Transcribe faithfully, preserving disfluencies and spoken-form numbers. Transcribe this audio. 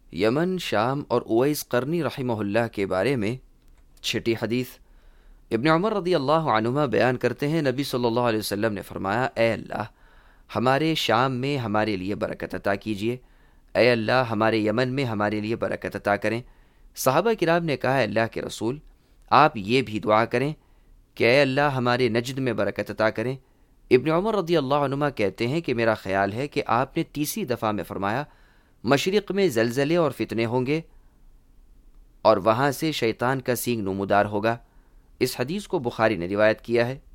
Yemen, शाम और उवैस करनी रहमहुल्लाह के बारे में। छठी हदीस। इब्न उमर रदी अल्लाह अन्हुमा बयान करते हैं, नबी सल्लल्लाहु अलैहि वसल्लम ने फरमाया, ए अल्लाह, हमारे शाम में हमारे लिए बरकत अता कीजिए। ए अल्लाह, हमारे यमन में हमारे लिए बरकत अता करें। सहाबा किराम ने कहा, अल्लाह के रसूल, आप ये भी दुआ करें कि ए अल्लाह, हमारे नजद में बरकत अता करें। इब्न उमर रदी अल्लाह अन्हुमा कहते हैं कि मेरा ख्याल है कि आपने तीसरी दफ़ा में फरमाया, मशरिक़ में जलजले और फितने होंगे और वहाँ से शैतान का सींग नमूदार होगा। इस हदीस को बुखारी ने रिवायत किया है।